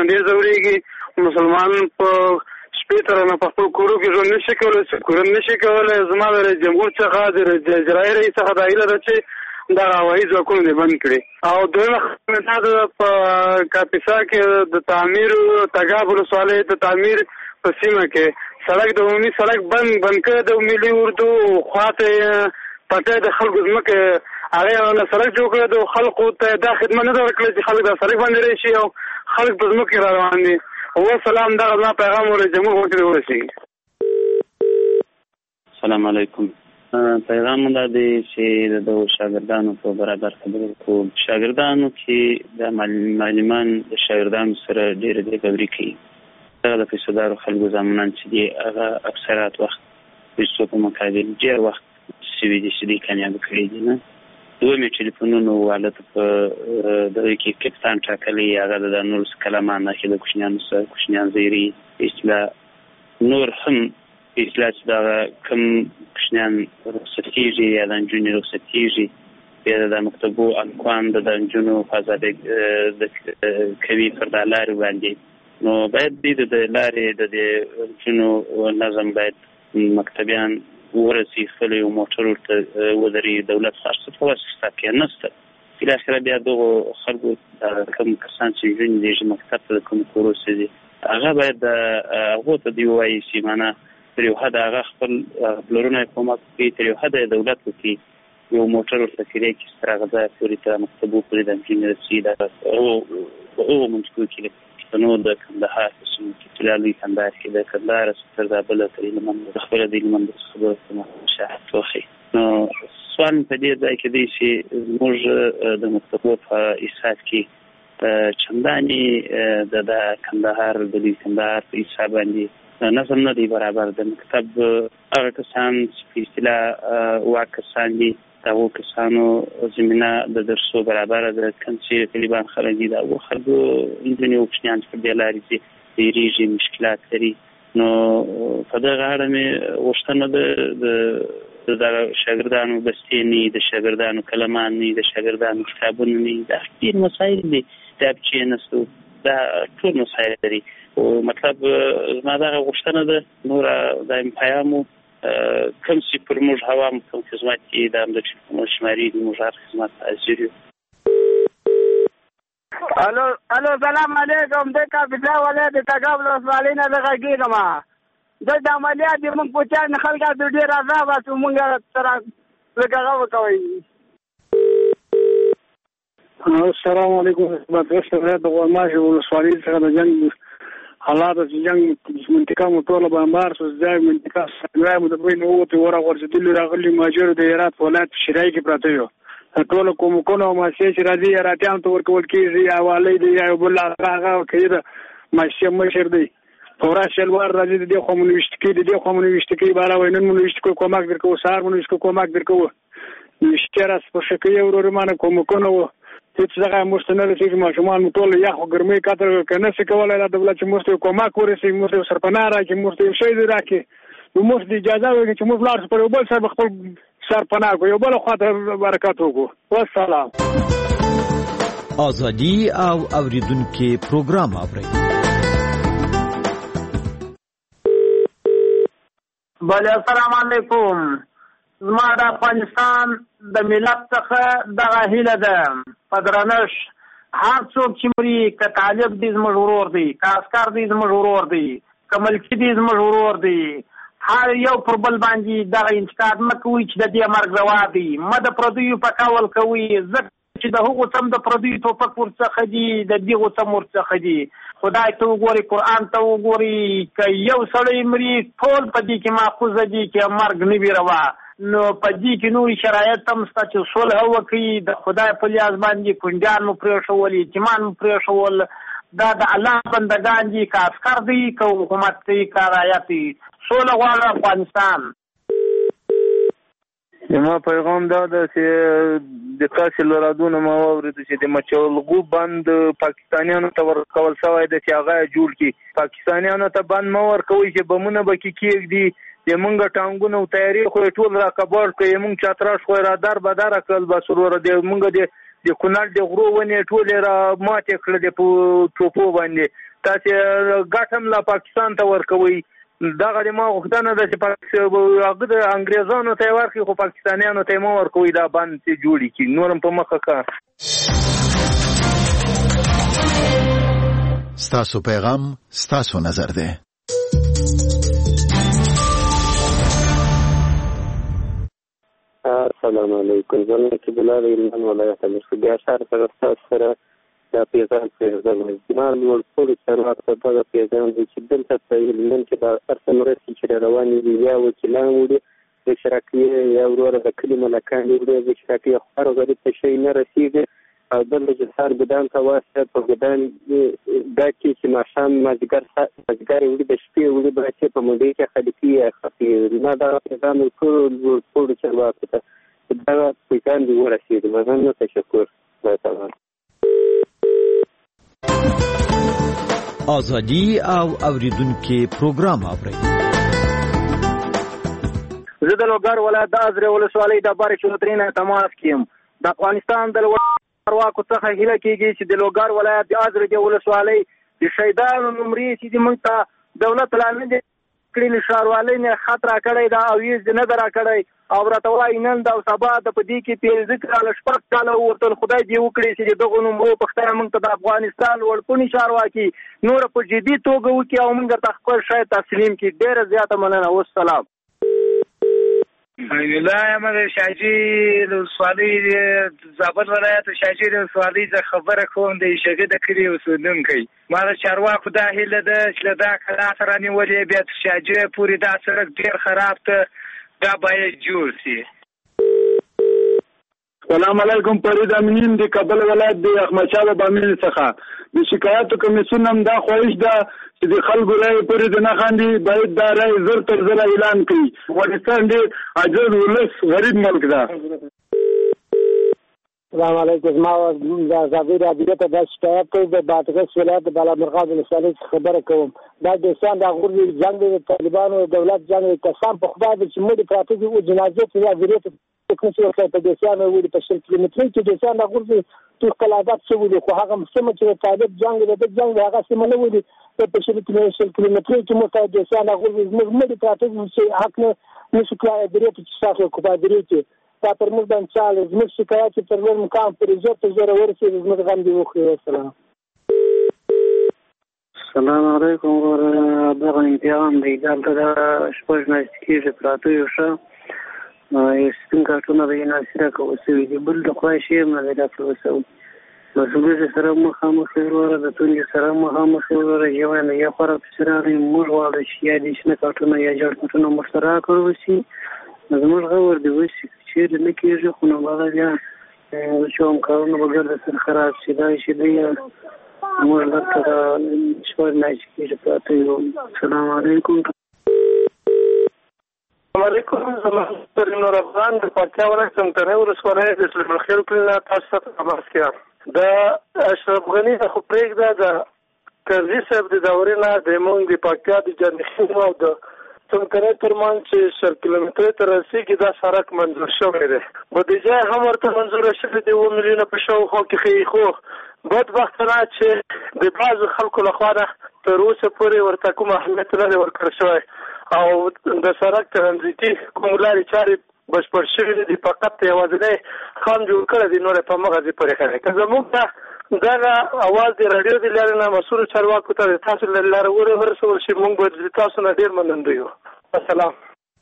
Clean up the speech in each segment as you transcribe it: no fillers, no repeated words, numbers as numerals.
ډېر ځورېږي. مسلمان په شپې تر نه په خپل کورو کې ژوند نشي کولی، سکون نشي کولی. زما د جمهور څخه د اجرایي رئیس څخه دا هیله ده چې دغه هوایي ځواکونه دې بند کړي. او دویمه خبره دا ده په کاپیسا کې د تعمیر تګاب ولسوالۍ د تعمیر په سیمه کې سړک د عمومي سړک بند کړی د ملي اردو خواته پټی د خلکو ځمکې هغې له سړک جوړ کړی د خلکو ته دا خدمت نه ده ورکړی چې خلک دا سړک باندې راشي او خلک په ځمکې را روان دي. وسلام، دغه زما پیغام ولې جمهور غونډې ته ورسېږي. السلام علیکم. پیغام دا دی چې د شاګردانو په برابر خبرې کوو. شاګردانو کې د معلمان د شاګردانو سره ډېرې ګډوډي کوي. دغه د پیسه‌دارو خلکو زامنان چې دي هغه اکثرات وخت پیسو په مقابل ډېر وخت سوي دي چې دوی کامیابه کړي دي. نه دویمې ټلیفونونو حالت په دغه کې کپتان ټاکلی هغه د 19 کلمان کې د کوچنیانو سره کوچنیان زیري اصلاح نور هم اصلاح چې دغه کم کوچنیان رخصت کېږي یا د نجونې رخصت کېږي بیا د مکتبو الکوان د نجونو حفاظت کوي پر دا لارې باندې. نو باید دوی د لارې د نجونو نظم باید مکتبیان ورسي خپل یو موټر ورته ودري. دولت خاصه په واسطه کې نشته. بالاخره بیا دغه خلکو کوم کسان چې ژوند دي مکتب ته کوم کورس دي هغه باید هغه ته دی وایي چې معنا تر یو حد هغه خپل پلرونه کومک کوي، تر یو حد دولت کوي یو موټر ورته کړي چې سترغه پوری ته مکتبو پوری د انجینرسي دا او منځکو کې نو د کندهار په سیمه کې تلالي کندهار کې د کندهار ستر د بل ترې لمن خبره دی لمن د خبره مشاهد توخي. نو سوال په دې ځای کې دی چې موږ د مکتبو په حساب کې چنداني د کندهار د کندهار په حساب باندې نظم نه دی برابر. د مکتب هغه کسان چې اصطلاح واکسان دي دغه کسانو زمينه د درسو برابر د کنسي طالبان خلک دي دا خلکو انجنیر او کوچنیان په دې لارې چې ډېری مشکلات لري. نو په دغه اړه مې غوښتنه د شاګردانو بستېنی د شاګردانو کلماني د شاګردانو کتابونه دا ډېر مسایل دي چې نسو دا ټول مسایل لري. او مطلب زما دا غوښتنه ده نور د پیغامو کوم چې پر موږ هوا کوم خدمات کې د امر شماري د موږ خدمات حاضر یو. الو سلام علیکم. د کاپیسا ولایت تګاب ولسوالۍ نه غږیږم. د عملیات موږ پوښتنه خلک د ډیر عذاب او موږ تر لګاو کوي. السلام علیکم. د غوماش ولسوالۍ څخه د جنگ حالات د جنگ منطقه مطلب بمبار سوز ځای منطقه سنوای مدبرین اوته ورا ورسېدل راغلي ماجر د هرات ولایت شرای کې پراته یو ټول کومکونه او ماشي چې راځي راتيان تو ورکول کیږي حواله دی یو بل هغه کېده ماشي مشر دی تورا شلوار راځي د خمونويشت کې د خمونويشت کې بالا وینن مونويشت کومک درکو سار مونويشت کومک درکو نشتراس په شکه ورمانه کومکونه هیڅ ځای مستنده چې ماشومان ټول یا خو ګرمي کاتر کنه څه کولای د دولت چې مستو کومک ورسي مستو سرپناه راکې مستو شي دی راکې نو مست دی اجازه وکړي چې موږ لار پر یو بل سره خپل سرپناه کو یو بل خاطر برکات وکړو. والسلام. ازادي او اوریدونکو پروګرام اوري. بله السلام علیکم. زما د افغانستان د ملت څخه دغه هیله ده پدرنش هر څوک چې مري که طالب دی زموږ ورور دی که عسکر دی زموږ ورور دی که ملکي دی زموږ ورور دی هر یو پر بل باندې دغه انتقاد مه کوئ چې د دې مرګ روا دی مه د پردیو په کول کوئ ځکه چې د هغو څم د پردیو ټوپک ورڅخه دي د دغو څم ورڅخه دي. خدای ته وګورئ قرآن ته وګورئ که یو سړی مري ټول په دې کې ماخوذه دي چې مرګ نه وي روا. نو په دې کې نورې شرایط هم شته چې صلح وکړي د خدای په لیاز باندې کونډیان مو پرېښول یتیمان مو پرېښول دا د الله بندګان دي که عسکر دی که حکومت دی که رعیت دی. سوله غواړو افغانستان. زما پیغام دا ده چې د تاسې له رادونه ما واورېدو چې د مچولغو بند پاکستانیانو ته ورکول شوی ده چې هغه یې جوړ کړي. پاکستانیانو ته بند مه ورکوئ چې بمونه به کې کېږدي د مونږ ټانګونه او تیارې خو ټول راکباړ کړي مونږ چتراش خو را در بدره کړل بس وروره د مونږ د د کونړ د غرو ونې ټولې را ماتې کړلې په ټوپو باندې. تاسې ګټه هم لا پاکستان ته ورکوئ. دغه د ما غوښتنه ده چې هغه د انګریزانو ته یې ورکړي خو پاکستانیانو ته یې مه ورکوئ دا بند چې جوړې کړي. نور هم په مخه که ستاسو پیغام ستاسو نظر دی. السلام علیکم. زه نقیب الله د هلمند ولایت مرکزي ښار څخه ستاسو سره دا پیغام پرېږدم. زما لوړپوړو چارواکو ته دغه پیغام دی چې دلته په هلمند کې د هر څه مرستې چې روانې دي یا وکیلان وړي د شراکې یا وروره د کلي ملکان دي وړي د شراکې خوار غریب ته شی نه رسېږي او دلته چې سهار ګدام ته واسطه په ګدام دا کې چې ماښام مازدیګر یې وړي د شپې وړي بچې په منډۍ کې خلیفي یا خفي. ما دغه پیغام ټولو لوړپوړو چارواکو ته دغه پیغام دې ورسېږي. مننه، تشکر. خدای ازادي او اوریدونکو پروګرام اوري. زه د لوګر ولایت د ازرې ولسوالۍ د بارک شوترینه تماس کیم. د افغانستان د چارواکو څخه هیله کیږي چې د لوګر ولایت د ازرې ولسوالۍ د شهیدانو نمرې چې موږ ته دولت لاندې کړي ښاروالۍ نه خطر کړی دا او یې نه درا کړی او راته وایي نن دا او سبا د په دې کې 15 کاله 6 کاله ورته خدای دې وکړي چې دغه نومرو پښتنه موږ ته د افغانستان ورپونی چارواکي نور په جدي توګه وکړي او موږ ته خپل شای تسلیم کړي. ډېر زیاته مننه. والسلام. الله احمد شاجي د ولسوالۍ زابل ولایت شاجي د ولسوالۍ څخه خبره کوم د شګه د کلی اوسیدونکی. ما د چارواکو دا هیله ده چې دا کلا سره نیولې بیا تر شاجي پورې دا سړک ډېر خراب ته دا باید جوړ شي. السلام علیکم. فرید امین د کابل ولایت د احمد شاه بابا امین څخه د شکایت کمیسیون هم دا خواهش ده چې د خلکو رای پورې د نه خاندي باید دا رای زر تر زر اعلان کړي. افغانستان ډېر عاجز ولس غریب ملک ده. السلام علیکم. ما د ازادي راډیو ته د شکایت کوم د بادغیس ولایت د بالامرغاب ولسوالۍ خبره کوم. دا د انسان د غوري جنگ د طالبانو دولت جنگ قسم په خدای چې موږ پراته دي او جنازه ته ویریته تکنسي ورته په دسیانه وړي په 100 کیلومتر کې د انسان د غوري تو کلابات څه ودی خو هغه مسمه چې طالب جنگ د جنگ هغه سم نه ودی په 100 کیلومتر کې مو ته د انسان د غوري موږ پراته دي چې حق نه نشو کړای درې چې تاسو کو په درې کې دا پر موږ باندې چاله زموږ شکایت پر لور مقام پر عزت زره ورسې زموږ غم دی وخی. والسلام. السلام علیکم. دغه امتحان دی دلته د شپږ میاشتې کېږي پراته یو ښه سپین کارټونه د ناصره کوو سوي دي بل د خدای شی هم نه دی داسې وسوي مسؤلیت سره مخامخ وروره د تونې سره مخامخ وروره یو نه یا پر سره موږ واده شي یا د شنه کارټونه یا جوړ کارټونه مشترک کړو شي زموږ غوړ دی وشي چې نه کېږي خو نو بالا بیا چې هم کارونه بغیر د سر خراب شي دا شي دی موږ لکه شپږ میاشتې کېږي پراته یو. السلام علیکم. السلام علیکم. زما نور افغان د پکتیا ولایت څمکنیو ولسوالۍ د اسلام الخیر کلي تاسو ته تماس کوم. د اشرف غني د خو پرېږده د کرزي صاحب د دورې نه د موږ د پکتیا د جنخیم او د څمکنیو ترمنځ چې 100 کیلومتره ته رسېږي دا سړک منظور شوی دی. بودیجه هم ورته منظوره شوې دی 2 میلیونه په شاوخوا کې ښیي خو بدبختانه چې د بعضو خلکو لخوا نه تر اوسه پورې ورته کوم اهمیت نه دی ورکړل شوی او د سړک ترانزیتي کوم لارې چارې بشپړ شوي دي فقط یوازینی خام جوړ کړی دی نور په مغزي پورې کړی. که زموږ ته دغه اواز د راډیو د لارې نه مسؤلو چارواکو ته د تاسو له لارې ورسول شي موږ به د تاسو نه ډېر مننده یو. السلام.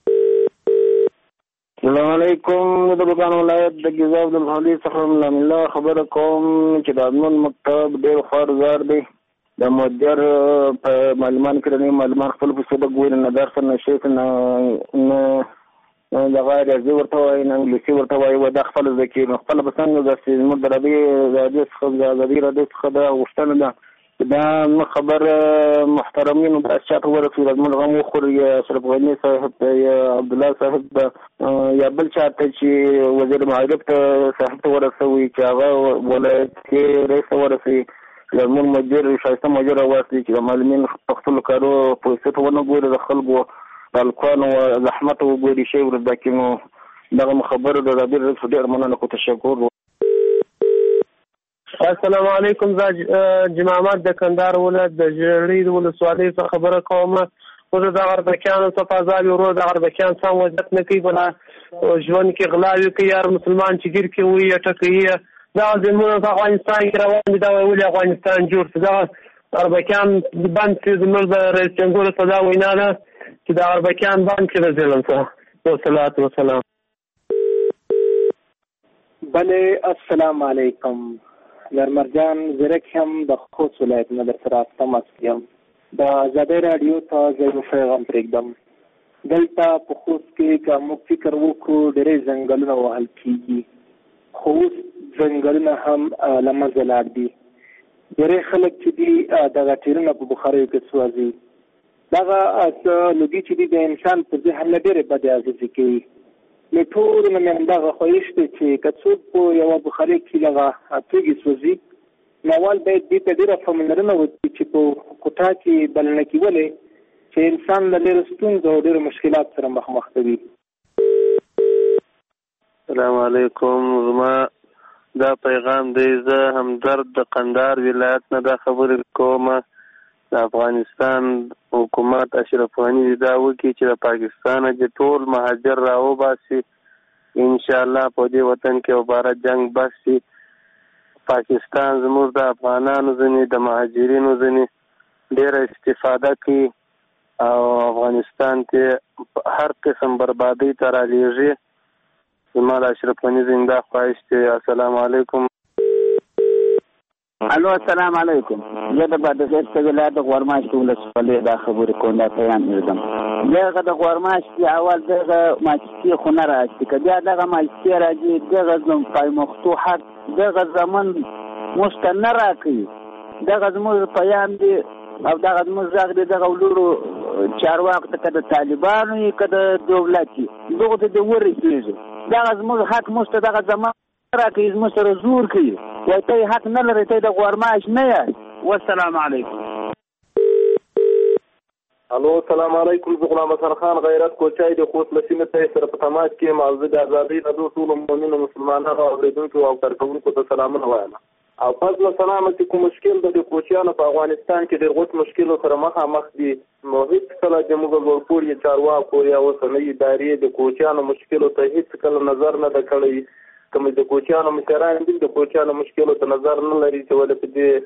السلام علیکم. د بغان ولایت د ګیزا عبدالحلي څخه الله خبره کوم چې د امن مکتب ډېر خوارزار دی. د مدیر په معلومان کې معلومان خپل په صدق ګوري نه درس نه شي نه دغه راځي ورته وایي نه انګلیسي ورته وایي و د خپل ځکه خپل بسنګ د زموږ د راډیو څخه د راډیو څخه د غوښتنه ده دا خبر محترمین او د شاته ورسول زموږ غو خوري اشرف غني صاحب یا عبد الله صاحب یا بل چاته چې وزیر معارف ته صاحب ته ورسوي چې هغه ولایت کې رئیس ورسوي زموږ مدیر شایسته مدیر واسي چې معلمین خپل کارو په څه ونه ګوري د خلکو بالکان او زحمت وګوري شی ورته کینو دغه خبره د راډیو ډېر مننه کو تشکر. السلام علیکم. زه جمعمت د کندهار ولایت د ژړۍ د ولسوالۍ څخه خبره کوم. خو د غربکیانو څخه فضا ورو د غربکیان سم وضعیت نه کوي، بله ژوند کې غلاوي کوي، هر مسلمان چې ګیر کې وي ټکوي. دا ظلمونه په افغانستان کې روان دي. دا ولې افغانستان جوړ شو؟ دا غربکیان بند کړي. زموږ د رئیس جمهور صدا وینا ده چې دا غربکیان بند کړي د ظلم څخه. والصلاة والسلام. بله السلام علیکم. لرمرجان زرک هم د خوست ولایت نه در سره تماس یم. د ازادۍ راډیو ته زه یو پیغام پرېږدم. دلته په خوست کې که موږ فکر وکړو ډېری ځنګلونه وهل کېږي، خو اوس ځنګلونه هم له منځه لاړ دي. ډېری خلک چې دي دغه ټیرونه په بخاریو کې سوځي. دغه لوګي چې دي د انسان په ذهن نه ډېرې بدې اغېزې کوي. له ټولو نه مې همدغه خواهش دی چې که څوک په یوه بخارۍ کې دغه توکي سوځي، نو اول باید دې ته ډېره پاملرنه وکړي چې په کوټه کې بلنه کېولې چې انسان له ډېرو ستونزو او ډېرو مشکلات سره مخامخ کوي. السلام علیکم. زما دا پیغام دی. زه همدرد د قندهار ولایت نه دا خبرې کوم. د افغانستان حکومت اشرف غني دا وکړي چې د پاکستان د ټول مهاجر راوباسي. انشاءالله په دې وطن کې عبارت جنگ بس شي. پاکستان زموږ د افغانانو ځینې د مهاجرینو ځینې ډېره استفاده کوي او افغانستان کې هر قسم بربادۍ ته رالیږي. زما د اشرف غني زنده خواهش دی. السلام علیکم. الو السلام علیکم. زه د بادغیس ولایت د غورماش ولسوالۍ دا خبرې کوم. دا پیغام یې دغه د غورماش کې اول دغه ماچستي خو نه راځي، که بیا دغه ماچستي راځي دغه زموږ پای مفتوحات دغه زمن موږ ته نه راکوي. دغه زموږ پیام دی او دغه زموږ غږ دی دغه ولورو چارواکو ته، که د طالبانو وي که د دولت وي، دغو ته د ورسېږي. دغه زموږ حق موږ ته دغه زمان راکوي، زموږ سره زور کوي. وایي ته حق نه لرې، ته د غورماش نه یاست. والسلام علیکم. الو السلام علیکم. زه غلام حسن خان غیرت کوچای د خوست له سیمې ته سره په تماس کې موضوع د ازادۍ راډیو ټولو مؤمنو مسلمانانو او اورېدونکو او کارکوونکو ته سلامونه وایم. او پس له سلامه چې کوم مشکل د کوچیانو په افغانستان کې ډېر غوټ مشکلو سره مخامخ دي، نو هېڅ کله زموږ لوړپوړي چارواکو یا اوسنۍ ادارې د کوچیانو مشکلو ته هېڅ کله نظر نه ده کړی. کوم د کوچیانو مشران دي د کوچیانو مشکلو ته نظر نه لري چې ولې په دې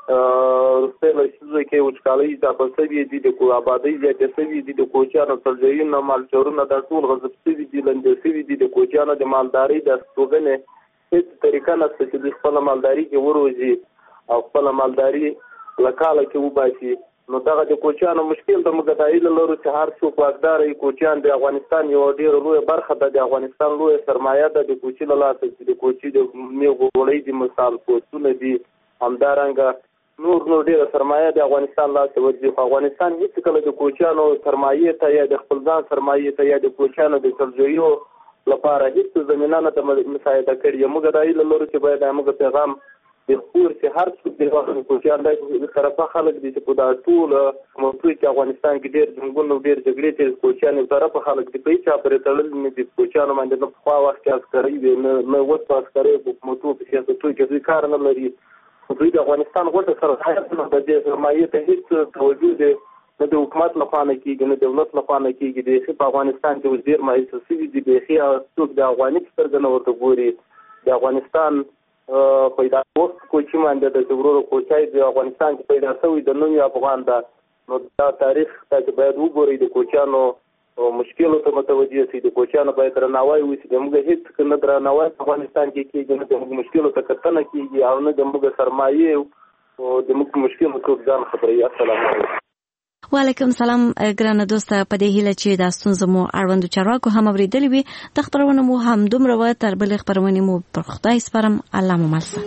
وروستۍ لسیزو کې وچکالۍ اضافه شوې دي، د آبادۍ زیاتې شوې دي، د کوچیانو سرځایونه مالچورونه دا ټول غصب شوي دي، لنډې شوي دي. د کوچیانو د مالدارۍ د استوګنې هېڅ طریقه نشته چې دوی خپله مالداري کې وروزي او خپله مالداري له کاله کې وباسي. نو دغه د کوچیانو مشکل د موږ دا هیله لرو چې هر څوک واکداره وي. کوچیان د افغانستان یوه ډېره لویه برخه ده، د افغانستان لویه سرمایه ده. د کوچي له لاسه چې د کوچي د میوو غوړۍ دي، مثال پوستونه دي، همدارنګه نور ډېره سرمایه د افغانستان لاسه ورځي. خو افغانستان هېڅ کله د کوچیانو سرمایې ته یا د خپل ځان سرمایې ته یا د کوچیانو د سرځایو لپاره هېڅ زمینه نه ده مساعده کړې. موږ دا هیله لرو چې باید موږ پیغام د خپور چې هر څوک د کوچیان د طرفه خلک دي چې په دا ټول موضوع کې افغانستان کې ډېر جنګونه او ډېر جګړې چې کوچیان یو طرفه خلک دي، په هېچا پورې تړلي نه دي. کوچیانو باندې نه پخوا وخت کې عسکرۍ وي، نه اوس په عسکرۍ په حکومتو په سیاستو کې دوی کار نه لري. دوی د افغانستان غوټه سرحد نه د دې سرمایې ته هېڅ توجه دی نه د حکومت لخوا نه کېږي نه د دولت لخوا نه کېږي. بیخي په افغانستان کې اوس ډېر مایوسه شوي دي. بیخي څوک د افغاني په سترګه نه ورته ګوري. د افغانستان پیدا وخت کوچي باندې د ورورو کوچای د افغانستان کې پیدا شوی د نوم افغان ده. نو دا تاریخ ته باید وګورئ، د کوچیانو مشکلو ته متوجه شي، د کوچیانو باید درناوی وشي. د موږ هېڅ نه درناوی افغانستان کې کېږي، نه د موږ مشکلو ته کتنه کېږي او نه د موږ سرمایې او د موږ مشکلو څوک ځان خبروي. السلام علیکم. وعلیکم سلام ګرانه دوسته. په دې هیله چې دا ستونزه مو اړوندو چارواکو هم اورېدلې وي. د خبرونه مو هم دومره وه، تر بلې خبرونې مو پر خدای سپارم. الله مو مل شه.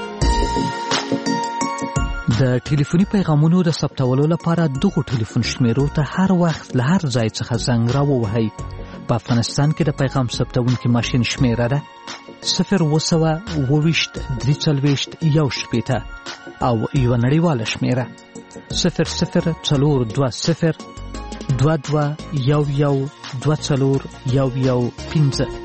د ټلیفوني پیغامونو د ثبتولو لپاره دغو ټلیفون شمیرو ته هر وخت له هر ځای څخه زنګ راووهئ. په افغانستان کې د پیغام ثبتونکي ماشین شمیره ده 0202341 او یوه نړیواله شمیره 00402211241115.